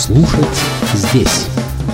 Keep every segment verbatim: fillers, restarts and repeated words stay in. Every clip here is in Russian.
Слушать здесь.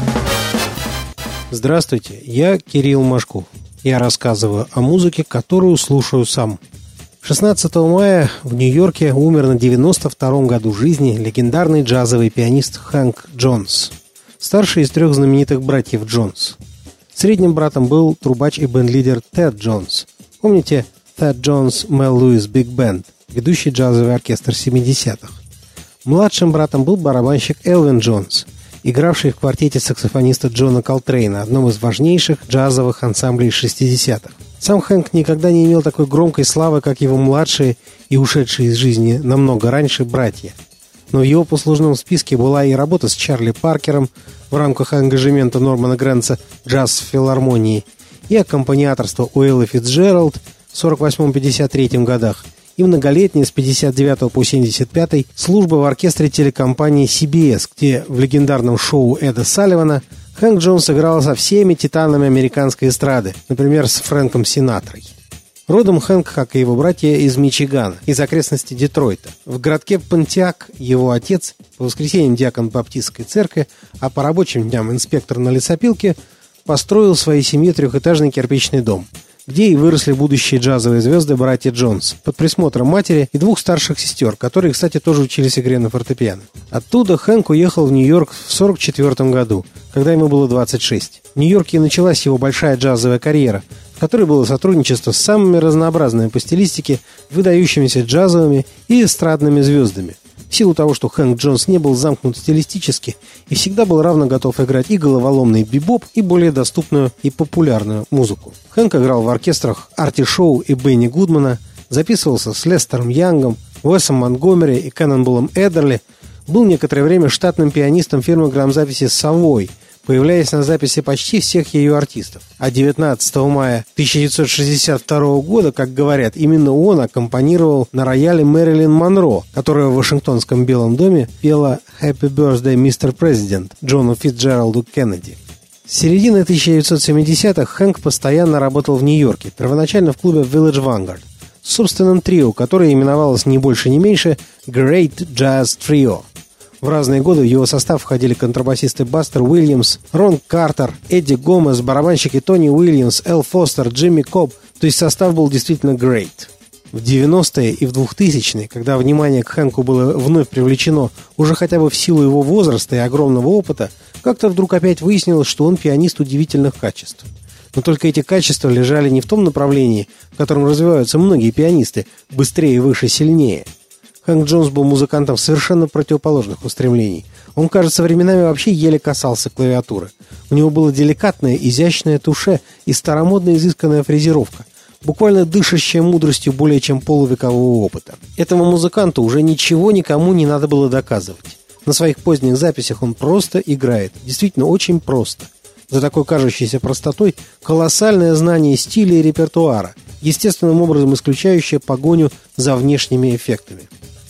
Здравствуйте, я Кирилл Машков. Я рассказываю о музыке, которую слушаю сам. шестнадцатого мая в Нью-Йорке умер на девяносто втором году жизни легендарный джазовый пианист Хэнк Джонс, старший из трех знаменитых братьев Джонс. Средним братом был трубач и бенд-лидер Тед Джонс. Помните Тед Джонс Мел Льюис Биг Бенд, ведущий джазовый оркестр семидесятых? Младшим братом был барабанщик Элвин Джонс, игравший в квартете саксофониста Джона Колтрейна, одном из важнейших джазовых ансамблей шестидесятых. Сам Хэнк никогда не имел такой громкой славы, как его младшие и ушедшие из жизни намного раньше братья. Но в его послужном списке была и работа с Чарли Паркером в рамках ангажемента Нормана Грэнса «Джаз в филармонии», и аккомпаниаторство у Эллы Фицджеральд в сорок восьмом — пятьдесят третьем годах, и многолетняя с пятьдесят девятого по семьдесят пятый служба в оркестре телекомпании си би эс, где в легендарном шоу Эда Салливана Хэнк Джонс играл со всеми титанами американской эстрады, например, с Фрэнком Синатрой. Родом Хэнк, как и его братья, из Мичигана, из окрестностей Детройта. В городке Понтиак его отец, по воскресеньям диакон баптистской церкви, а по рабочим дням инспектор на лесопилке, построил своей семье трехэтажный кирпичный дом, где и выросли будущие джазовые звезды братья Джонс, под присмотром матери и двух старших сестер, которые, кстати, тоже учились игре на фортепиано. Оттуда Хэнк уехал в Нью-Йорк в сорок четвёртом году, когда ему было двадцать шесть. В Нью-Йорке началась его большая джазовая карьера, в которой было сотрудничество с самыми разнообразными по стилистике, выдающимися джазовыми и эстрадными звездами. В силу того, что Хэнк Джонс не был замкнут стилистически и всегда был равно готов играть и головоломный бибоп, и более доступную и популярную музыку. Хэнк играл в оркестрах Арти Шоу и Бенни Гудмана, записывался с Лестером Янгом, Уэсом Монтгомери и Кэннонболлом Эддерли, был некоторое время штатным пианистом фирмы грамзаписи «Совой», появляясь на записи почти всех ее артистов. А девятнадцатого мая тысяча девятьсот шестьдесят второго года, как говорят, именно он аккомпанировал на рояле Мэрилин Монро, которая в Вашингтонском Белом доме пела «Happy Birthday, мистер Президент» Джону Фицджеральду Кеннеди. С середины тысяча девятьсот семидесятых Хэнк постоянно работал в Нью-Йорке, первоначально в клубе Village Vanguard, с собственным трио, которое именовалось не больше ни меньше Great Jazz Trio. В разные годы в его состав входили контрабасисты Бастер Уильямс, Рон Картер, Эдди Гомес, барабанщики Тони Уильямс, Эл Фостер, Джимми Кобб, то есть состав был действительно great. В девяностые и в двухтысячные, когда внимание к Хэнку было вновь привлечено уже хотя бы в силу его возраста и огромного опыта, как-то вдруг опять выяснилось, что он пианист удивительных качеств. Но только эти качества лежали не в том направлении, в котором развиваются многие пианисты – быстрее, выше, сильнее. Хэнк Джонс был музыкантом совершенно противоположных устремлений. Он, кажется, временами вообще еле касался клавиатуры. У него было деликатное, изящное туше и старомодная изысканная фрезеровка, буквально дышащая мудростью более чем полувекового опыта. Этому музыканту уже ничего никому не надо было доказывать. На своих поздних записях он просто играет, действительно очень просто. За такой кажущейся простотой колоссальное знание стиля и репертуара, естественным образом исключающее погоню за внешними эффектами.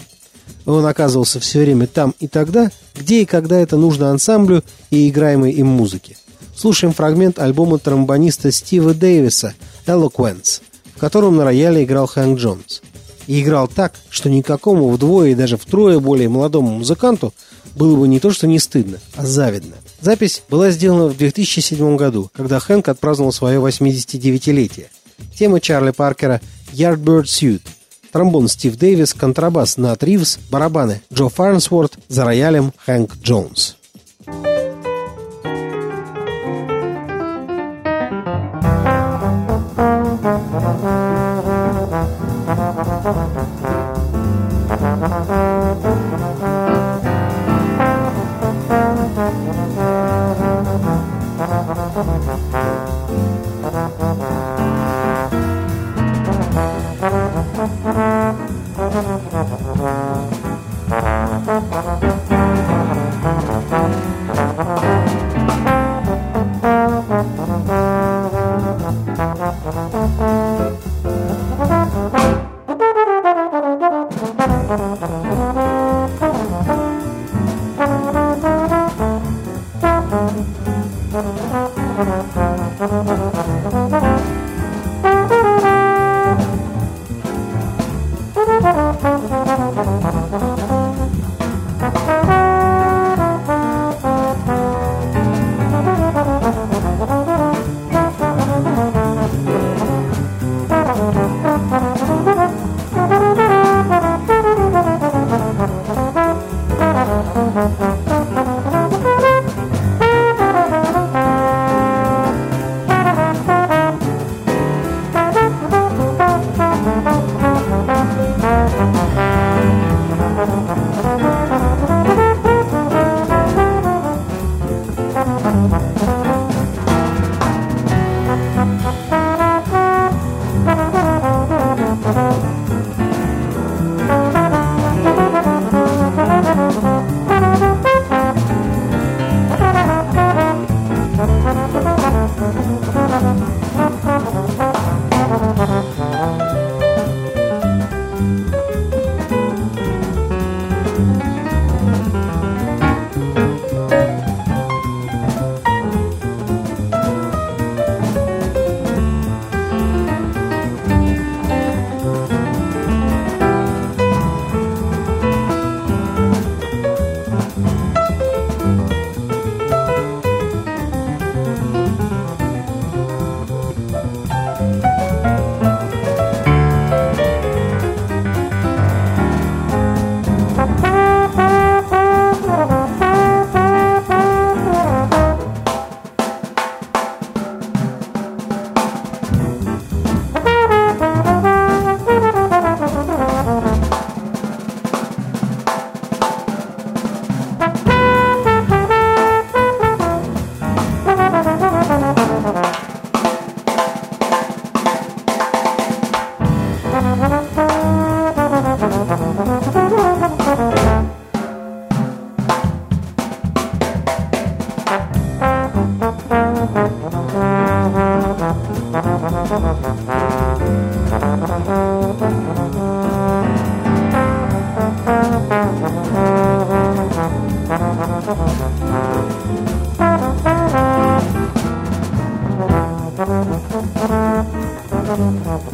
Он оказывался все время там и тогда, где и когда это нужно ансамблю и играемой им музыке. Слушаем фрагмент альбома тромбониста Стива Дэвиса «Eloquence», в котором на рояле играл Хэнк Джонс. И играл так, что никакому вдвое и даже втрое более молодому музыканту было бы не то что не стыдно, а завидно. Запись была сделана в две тысячи седьмом году, когда Хэнк отпраздновал свое восьмидесятидевятилетие. Тема Чарли Паркера «Yardbird Suite». Тромбон Стив Дэвис, контрабас Нат Ривз, барабаны Джо Фарнсворт, за роялем Хэнк Джонс. Thank you.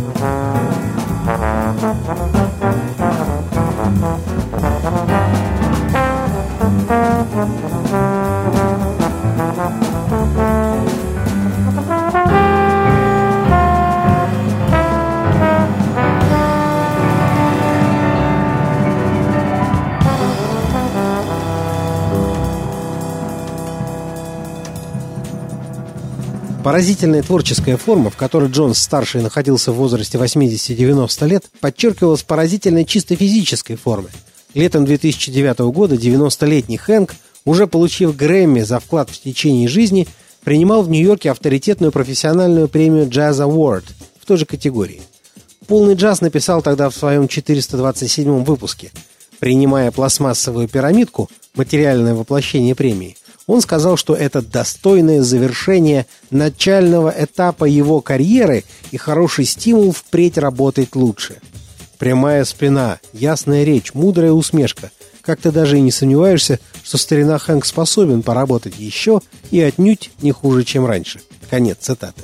Поразительная творческая форма, в которой Джонс-старший находился в возрасте восьмидесяти-девяноста лет, подчеркивалась поразительной чисто физической формой. Летом две тысячи девятого года девяностолетний Хэнк, уже получив Грэмми за вклад в течение жизни, принимал в Нью-Йорке авторитетную профессиональную премию Jazz Award в той же категории. Полный джаз написал тогда в своем четыреста двадцать седьмом выпуске. Принимая пластмассовую пирамидку, материальное воплощение премии, он сказал, что это достойное завершение начального этапа его карьеры и хороший стимул впредь работать лучше. Прямая спина, ясная речь, мудрая усмешка. Как ты даже и не сомневаешься, что старина Хэнк способен поработать еще и отнюдь не хуже, чем раньше. Конец цитаты.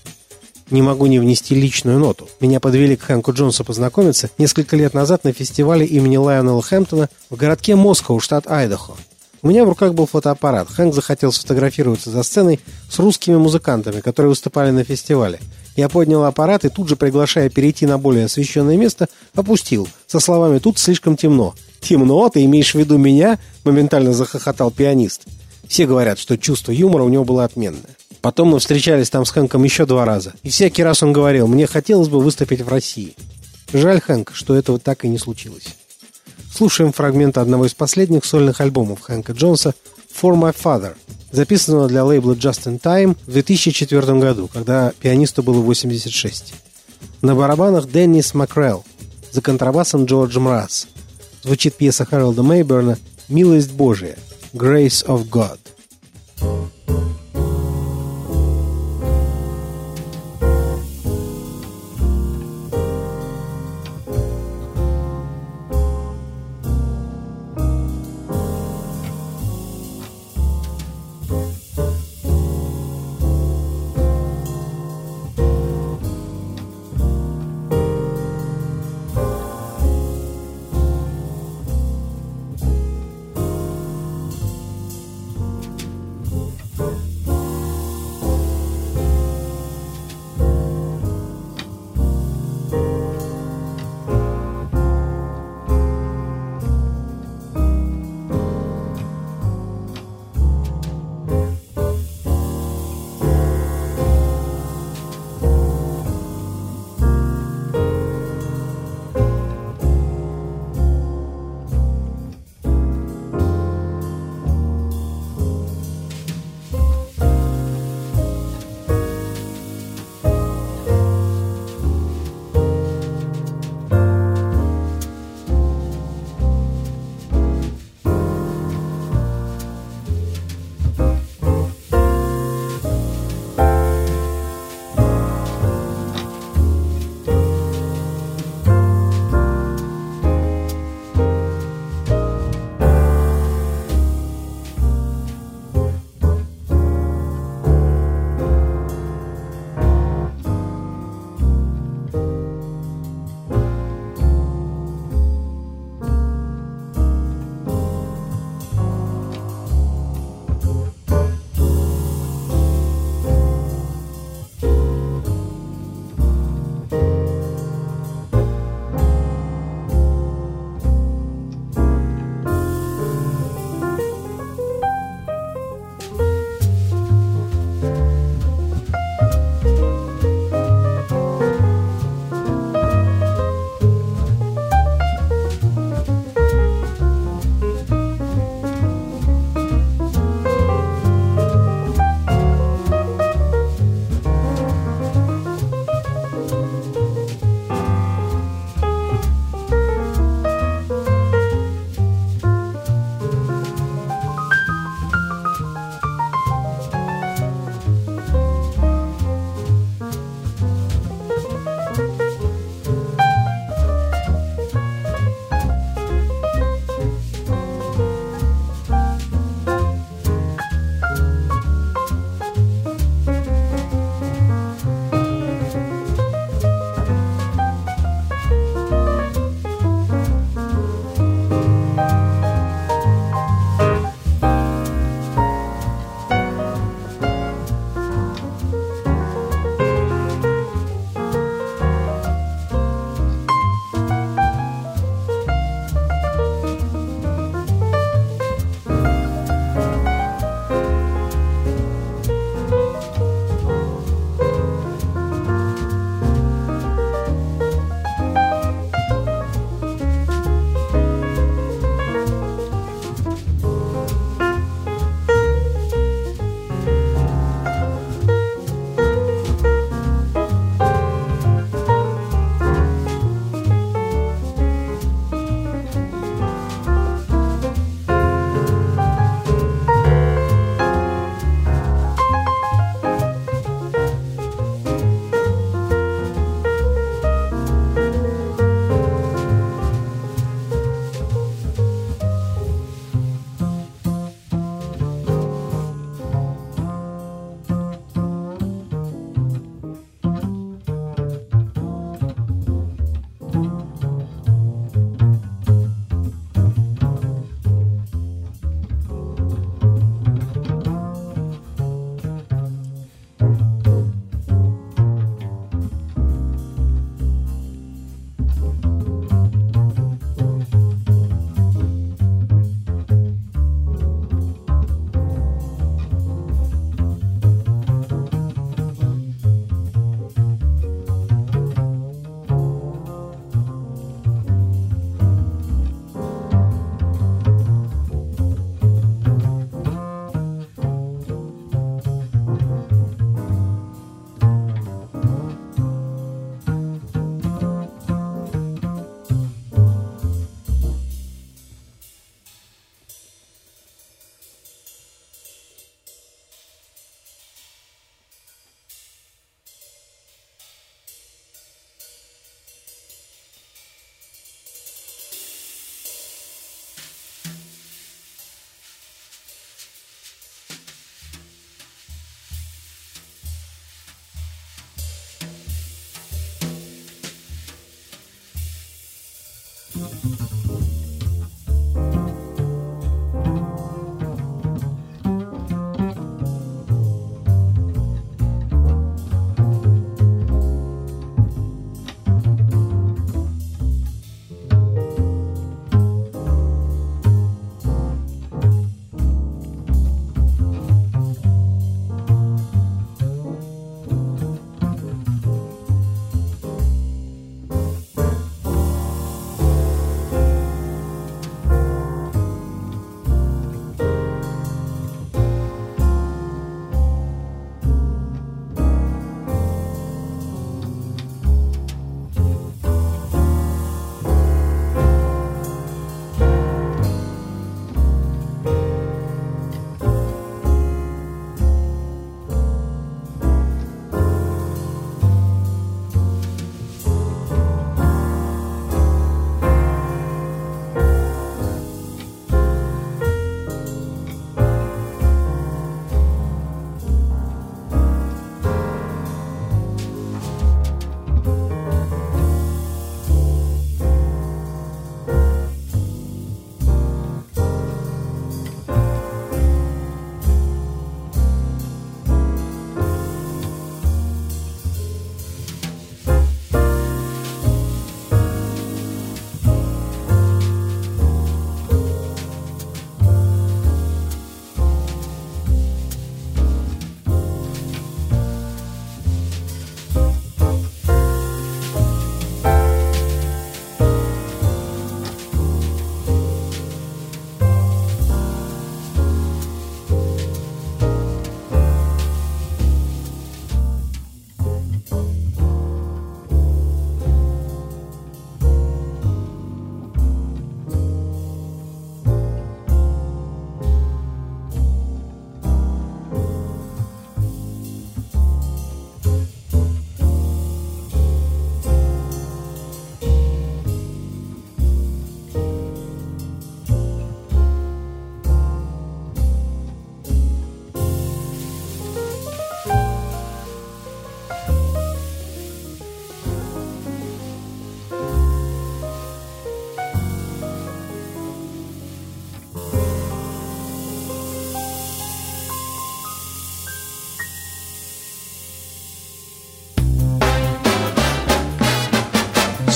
Не могу не внести личную ноту. Меня подвели к Хэнку Джонсу познакомиться несколько лет назад на фестивале имени Лайонела Хэмптона в городке Москоу, штат Айдахо. У меня в руках был фотоаппарат. Хэнк захотел сфотографироваться за сценой с русскими музыкантами, которые выступали на фестивале. Я поднял аппарат и тут же, приглашая перейти на более освещенное место, опустил, со словами «тут слишком темно». «Темно? Ты имеешь в виду меня?» – моментально захохотал пианист. Все говорят, что чувство юмора у него было отменное. Потом мы встречались там с Хэнком еще два раза. И всякий раз он говорил: «Мне хотелось бы выступить в России». Жаль, Хэнк, что этого так и не случилось. Слушаем фрагмент одного из последних сольных альбомов Хэнка Джонса «For My Father», записанного для лейбла Just in Time в две тысячи четвёртом году, когда пианисту было восемьдесят шесть. На барабанах Деннис Макрелл, за контрабасом Джордж Мраз. Звучит пьеса Хэролда Мейберна «Милость Божия» «Grace of God».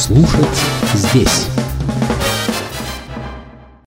слушать здесь.